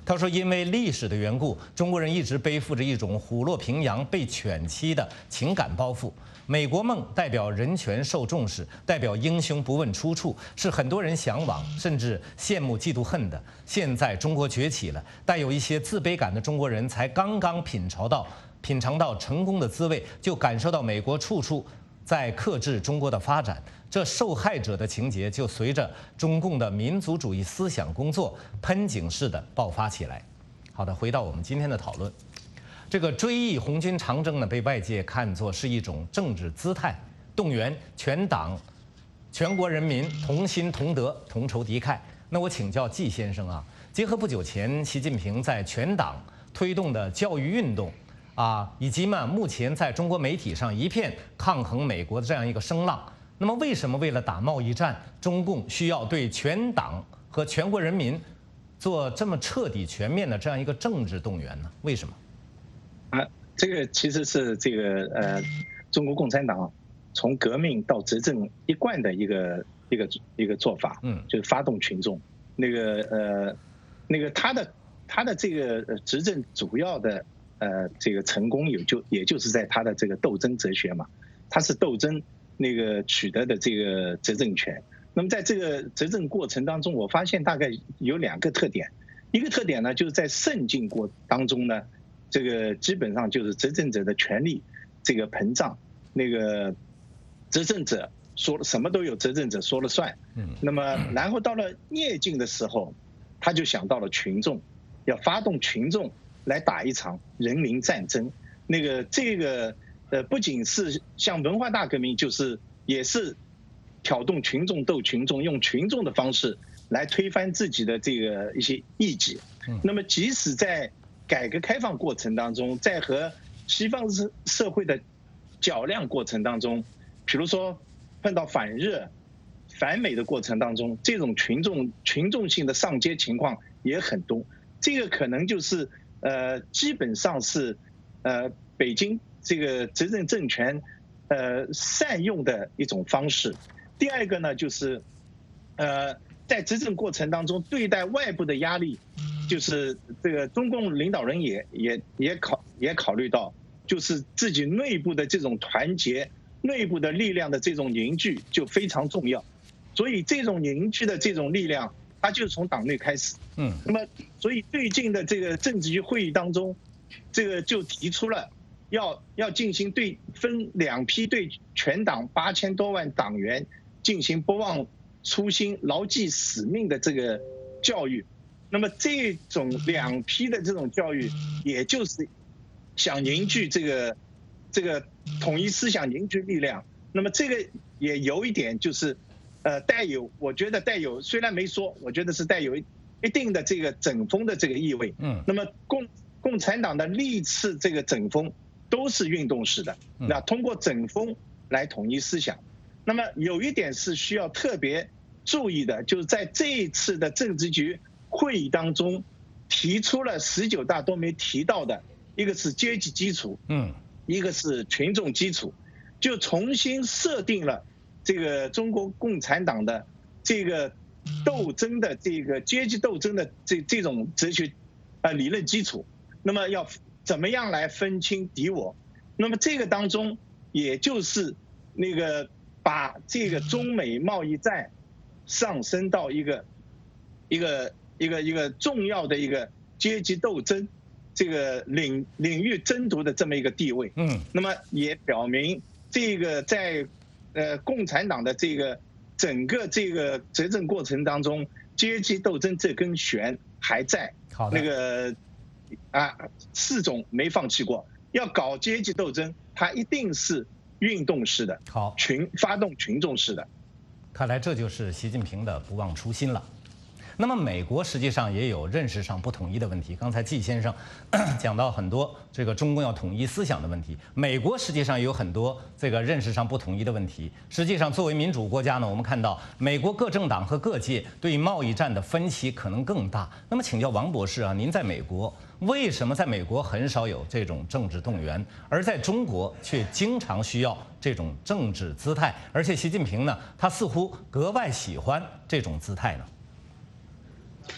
他说，因为历史的缘故，中国人一直背负着一种虎落平阳被犬欺的情感包袱。美国梦代表人权受重视，代表英雄不问出处，是很多人向往甚至羡慕嫉妒恨的。现在中国崛起了，带有一些自卑感的中国人才刚刚品尝到品尝到成功的滋味，就感受到美国处处在克制中国的发展，这受害者的情节就随着中共的民族主义思想工作喷井式的爆发起来。好的，回到我们今天的讨论。这个追忆红军长征呢，被外界看作是一种政治姿态，动员全党、全国人民同心同德、同仇敌忾。那我请教季先生啊，结合不久前习近平在全党推动的教育运动啊，以及嘛目前在中国媒体上一片抗衡美国的这样一个声浪，那么为什么为了打贸易战，中共需要对全党和全国人民做这么彻底全面的这样一个政治动员呢？为什么？ 啊，这个其实是这个呃，中国共产党从革命到执政一贯的一个一个一个做法，嗯，就是发动群众。那个呃，那个他的他的这个执政主要的呃这个成功也就也就是在他的这个斗争哲学嘛，他是斗争那个取得的这个执政权。那么在这个执政过程当中，我发现大概有两个特点，一个特点呢就是在顺境过当中呢。这个基本上就是执政者的权力这个膨胀，那个执政者说了什么都有执政者说了算。嗯，那么然后到了逆境的时候，他就想到了群众，要发动群众来打一场人民战争。那个这个呃不仅是像文化大革命，就是也是挑动群众斗群众，用群众的方式来推翻自己的这个一些异己。嗯，那么即使在改革开放过程当中，在和西方社社会的较量过程当中，比如说碰到反日、反美的过程当中，这种群众群众性的上街情况也很多。这个可能就是呃，基本上是呃北京这个执政政权呃善用的一种方式。第二个呢，就是呃在执政过程当中对待外部的压力。就是这个中共领导人也也也考也考虑到，就是自己内部的这种团结、内部的力量的这种凝聚就非常重要，所以这种凝聚的这种力量，它就从党内开始。嗯，那么所以最近的这个政治局会议当中，这个就提出了要要进行对分两批对全党八千多万党员进行不忘初心、牢记使命的这个教育。那么这种两批的这种教育，也就是想凝聚这个这个统一思想、凝聚力量。那么这个也有一点就是，呃，带有我觉得带有虽然没说，我觉得是带有一定的这个整风的这个意味。嗯。那么共共产党的历次这个整风都是运动式的，那通过整风来统一思想。那么有一点是需要特别注意的，就是在这一次的政治局会议当中提出了十九大都没提到的，一个是阶级基础，嗯，一个是群众基础，就重新设定了这个中国共产党的这个斗争的这个阶级斗争的这这种哲学呃理论基础。那么要怎么样来分清敌我？那么这个当中也就是那个把这个中美贸易战上升到一个一个一个一个重要的一个阶级斗争这个领领域争夺的这么一个地位。嗯，那么也表明这个在呃共产党的这个整个这个执政过程当中，阶级斗争这根弦还在。好的。那个啊，四种没放弃过。要搞阶级斗争，它一定是运动式的，好，群发动群众式的。 看来这就是习近平的不忘初心了。那么美国实际上也有认识上不统一的问题。刚才季先生讲到很多这个中共要统一思想的问题，美国实际上也有很多这个认识上不统一的问题。实际上，作为民主国家呢，我们看到美国各政党和各界对贸易战的分歧可能更大。那么，请教王博士啊，您在美国为什么在美国很少有这种政治动员，而在中国却经常需要这种政治姿态？而且习近平呢，他似乎格外喜欢这种姿态呢？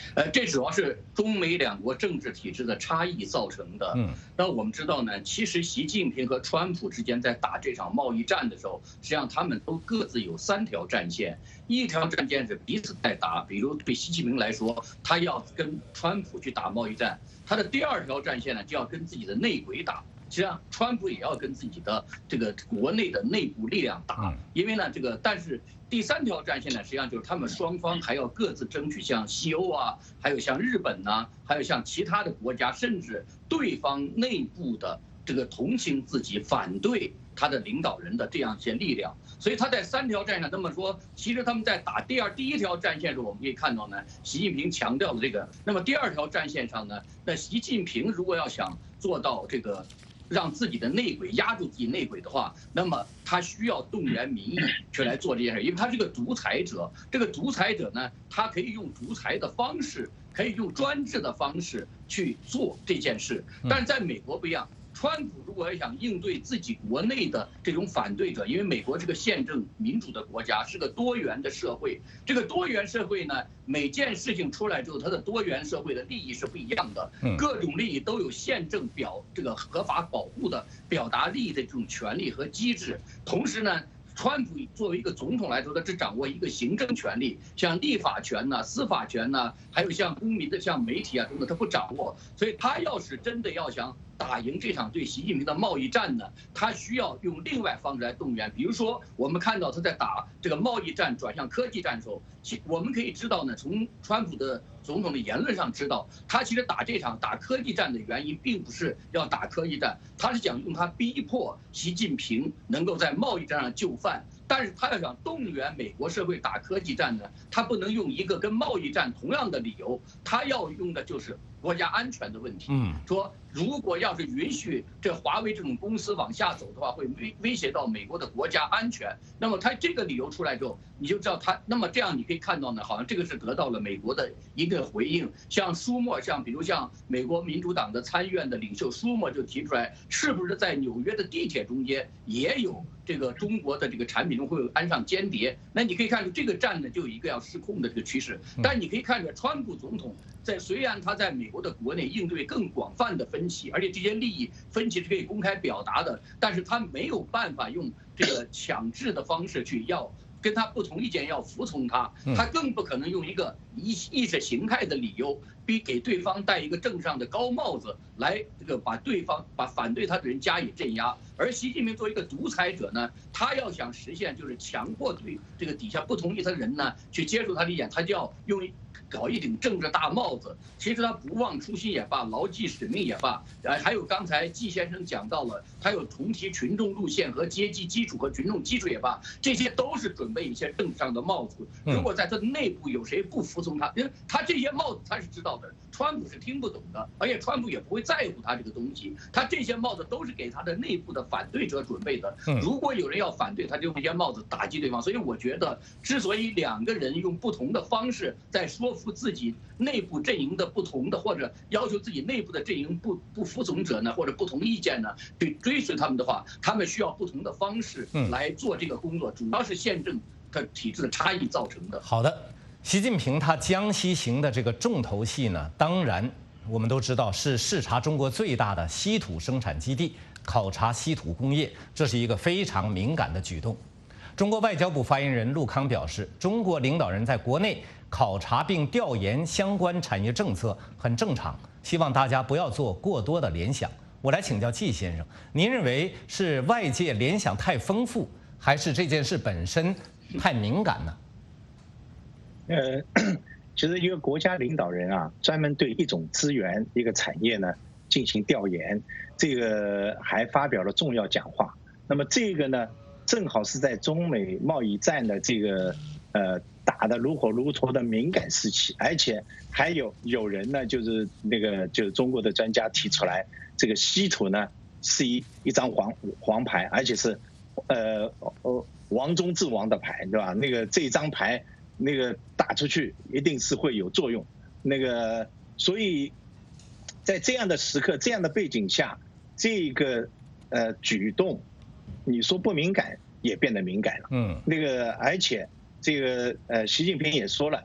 呃，这主要是中美两国政治体制的差异造成的。嗯，那我们知道呢，其实习近平和川普之间在打这场贸易战的时候，实际上他们都各自有三条战线，一条战线是彼此在打，比如对习近平来说，他要跟川普去打贸易战，他的第二条战线呢就要跟自己的内鬼打。实际上，川普也要跟自己的这个国内的内部力量打，因为呢，这个但是第三条战线呢，实际上就是他们双方还要各自争取，像西欧啊，还有像日本呐、啊，还有像其他的国家，甚至对方内部的这个同情自己、反对他的领导人的这样一些力量。所以他在三条战线，那么说，其实他们在打第二第一条战线的时候，我们可以看到呢，习近平强调了这个。那么第二条战线上呢，那习近平如果要想做到这个。让自己的内鬼压住自己内鬼的话，那么他需要动员民意去来做这件事，因为他是个独裁者。这个独裁者呢，他可以用独裁的方式，可以用专制的方式去做这件事。但是在美国不一样。川普如果要想应对自己国内的这种反对者，因为美国是个宪政民主的国家，是个多元的社会。这个多元社会呢，每件事情出来之后，它的多元社会的利益是不一样的，各种利益都有宪政表这个合法保护的表达利益的这种权利和机制。同时呢，川普作为一个总统来说，他只掌握一个行政权力，像立法权呐、啊、司法权呐、啊，还有像公民的、像媒体啊等等，他不掌握。所以他要是真的要想打赢这场对习近平的贸易战呢，他需要用另外方式来动员。比如说，我们看到他在打这个贸易战转向科技战的时候，其我们可以知道呢，从川普的总统的言论上知道，他其实打这场打科技战的原因，并不是要打科技战，他是想用他逼迫习近平能够在贸易战上就范。但是他要想动员美国社会打科技战呢，他不能用一个跟贸易战同样的理由，他要用的就是国家安全的问题。嗯，说如果要是允许这华为这种公司往下走的话，会威威胁到美国的国家安全。那么他这个理由出来之后，你就知道他，那么这样你可以看到呢，好像这个是得到了美国的一个回应。像舒默，像比如像美国民主党的参议院的领袖舒默就提出来，是不是在纽约的地铁中间也有这个中国的这个产品中会安上间谍？那你可以看出这个战呢就有一个要失控的这个趋势。但你可以看出川普总统在虽然他在美国的国内应对更广泛的分歧，而且这些利益分歧是可以公开表达的，但是他没有办法用这个强制的方式去要跟他不同意见要服从他，他更不可能用一个意意识形态的理由逼给对方戴一个政治上的高帽子来这个把对方把反对他的人加以镇压。而习近平作为一个独裁者呢，他要想实现就是强迫对这个底下不同意他的人呢去接受他的意见，他就要用搞一顶政治大帽子。其实他不忘初心也罢，牢记使命也罢，呃，还有刚才季先生讲到了，他有重提群众路线和阶级基础和群众基础也罢，这些都是准备一些政治上的帽子。如果在他的内部有谁不服从他，因为他这些帽子他是知道的，川普是听不懂的，而且川普也不会在乎他这个东西。他这些帽子都是给他的内部的反对者准备的。如果有人要反对，他就用这些帽子打击对方。所以我觉得，之所以两个人用不同的方式在说服自己内部阵营的不同的，或者要求自己内部的阵营不不服从者呢，或者不同意见呢，去追随他们的话，他们需要不同的方式来做这个工作，主要是宪政的体制的差异造成的。 好的，习近平他江西行的这个重头戏呢，当然我们都知道是视察中国最大的稀土生产基地，考察稀土工业，这是一个非常敏感的举动。中国外交部发言人陆康表示，中国领导人在国内考察并调研相关产业政策很正常，希望大家不要做过多的联想。我来请教季先生，您认为是外界联想太丰富，还是这件事本身太敏感呢？ 呃，其实一个国家领导人啊，专门对一种资源、一个产业呢进行调研，这个还发表了重要讲话。那么这个呢，正好是在中美贸易战的这个呃打得如火如荼的敏感时期，而且还有有人呢，就是那个就是中国的专家提出来，这个稀土呢是一一张黄黄牌，而且是呃呃王中之王的牌，对吧？那个这张牌那个打出去一定是会有作用，那个所以在这样的时刻、这样的背景下，这个呃举动，你说不敏感也变得敏感了。嗯，那个而且这个呃习近平也说了，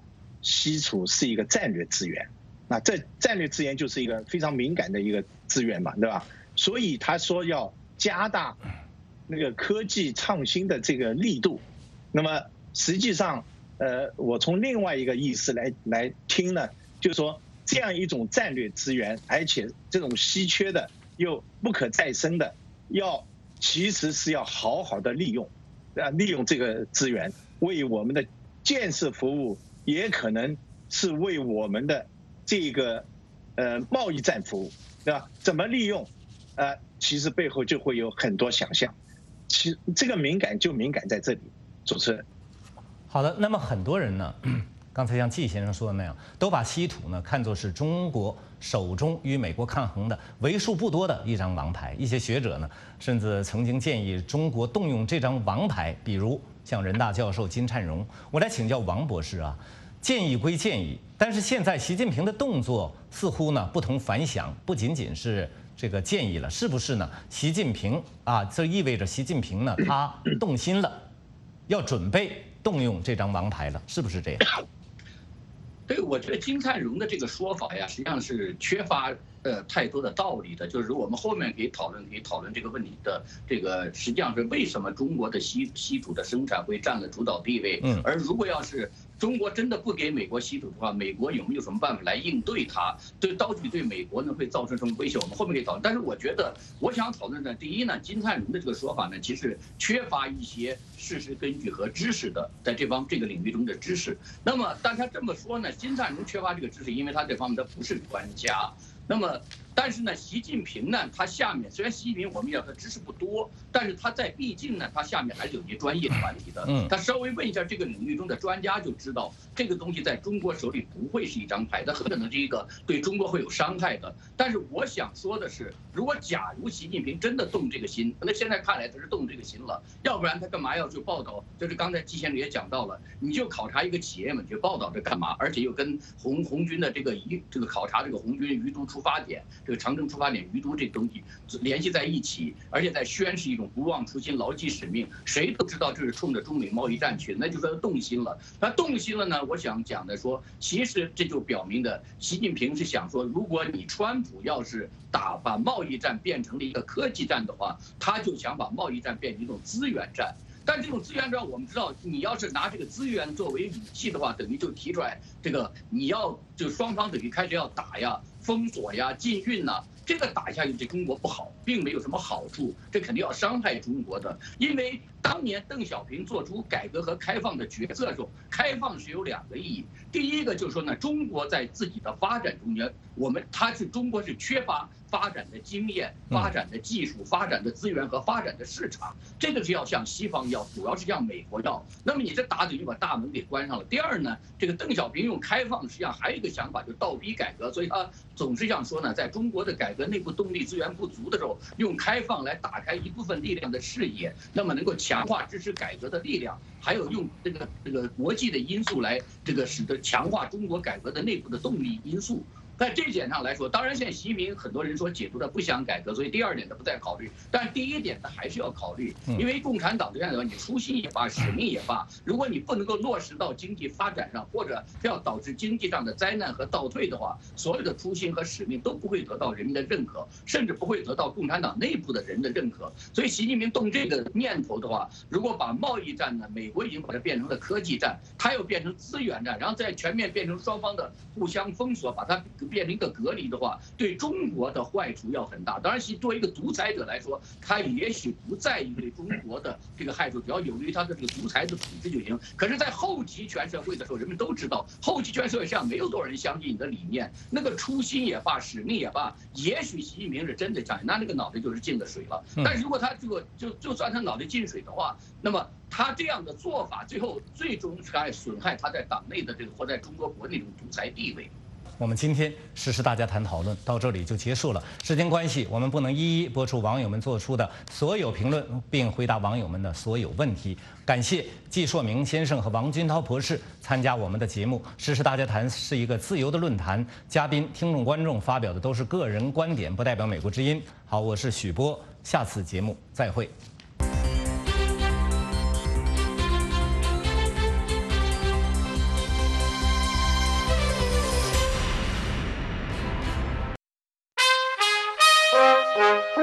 稀土是一个战略资源，那这战略资源就是一个非常敏感的一个资源嘛，对吧？所以他说要加大那个科技创新的这个力度。那么实际上，呃，我从另外一个意思来来听呢，就是说这样一种战略资源，而且这种稀缺的又不可再生的，要其实是要好好的利用，啊，利用这个资源为我们的建设服务，也可能是为我们的这个呃贸易战服务，对吧？怎么利用？呃，其实背后就会有很多想象。其这个敏感就敏感在这里，主持人。 好的，那么很多人呢，刚才像季先生说的那样，都把稀土呢看作是中国手中与美国抗衡的为数不多的一张王牌。一些学者呢，甚至曾经建议中国动用这张王牌，比如像人大教授金灿荣。我来请教王博士啊，建议归建议，但是现在习近平的动作似乎呢不同凡响，不仅仅是这个建议了，是不是呢？习近平啊，这意味着习近平呢他动心了，要准备动用这张王牌了，是不是这样？ 对，我觉得金灿荣的这个说法呀，实际上是缺乏呃太多的道理的。就是我们后面可以讨论，可以讨论这个问题的这个，实际上是为什么中国的稀稀土的生产会占了主导地位？嗯，而如果要是中国真的不给美国稀土的话，美国有没有什么办法来应对它？对，到底对美国呢会造成什么威胁？我们后面可以讨论。但是我觉得，我想讨论的第一呢，金灿荣的这个说法呢，其实缺乏一些事实根据和知识的，在这方这个领域中的知识。那么，但他这么说呢，金灿荣缺乏这个知识，因为他这方面他不是专家。那么，但是呢，习近平呢，他下面虽然习近平我们要他知识不多，但是他在毕竟呢，他下面还是有一些专业团体的。嗯，他稍微问一下这个领域中的专家就知道，这个东西在中国手里不会是一张牌，它很可能是一个对中国会有伤害的。但是我想说的是，如果假如习近平真的动这个心，那现在看来他是动这个心了，要不然他干嘛要去报道？就是刚才季先生也讲到了，你就考察一个企业嘛，你去报道这干嘛？而且又跟红红军的这个一这个考察这个红军余毒出发点，这个长征出发点余毒这个东西联系在一起，而且在宣示一种不忘初心、牢记使命。谁都知道这是冲着中美贸易战去的，那就说他动心了。他动心了呢，我想讲的说，其实这就表明的，习近平是想说，如果你川普要是打把贸易战变成了一个科技战的话，他就想把贸易战变成一种资源战。但这种资源战，我们知道，你要是拿这个资源作为武器的话，等于就提出来这个你要就双方等于开始要打呀、封锁呀、禁运呐。这个打下去对中国不好，并没有什么好处，这肯定要伤害中国的。因为当年邓小平做出改革和开放的决策的时候，开放是有两个意义。第一个就是说呢，中国在自己的发展中间，我们它是中国是缺乏发展的经验、发展的技术、发展的资源和发展的市场，这个是要向西方要，主要是向美国要。那么你这打等于把大门给关上了。第二呢，这个邓小平用开放，实际上还有一个想法，就是倒逼改革，所以他总是想说呢，在中国的改革内部动力资源不足的时候，用开放来打开一部分力量的视野，那么能够强化支持改革的力量，还有用这个这个国际的因素来这个使得强化中国改革的内部的动力因素。在这点上来说，当然现在习近平很多人说解读他不想改革，所以第二点他不再考虑，但第一点他还是要考虑，因为共产党这样的话，你初心也罢，使命也罢，如果你不能够落实到经济发展上，或者要导致经济上的灾难和倒退的话，所有的初心和使命都不会得到人民的认可，甚至不会得到共产党内部的人的认可。所以习近平动这个念头的话，如果把贸易战呢，美国已经把它变成了科技战，它又变成资源战，然后再全面变成双方的互相封锁，把它变成一个隔离的话，对中国的坏处要很大。当然，作为一个独裁者来说，他也许不在意对中国的这个害处，只要有利于他的这个独裁的统治就行。可是，在后集权社会的时候，人们都知道，后集权社会上没有多少人相信你的理念，那个初心也罢，使命也罢，也许习近平是真的相信，那那个脑袋就是进了水了。但是如果他这个就就算他脑袋进水的话，那么他这样的做法，最后最终是在损害他在党内的这个或在中国国内这种独裁地位。 我们今天时事大家谈讨论到这里就结束了。时间关系，我们不能一一播出网友们做出的所有评论，并回答网友们的所有问题。感谢季硕明先生和王军涛博士参加我们的节目。时事大家谈是一个自由的论坛，嘉宾、听众、观众发表的都是个人观点，不代表美国之音。好，我是许波，下次节目再会。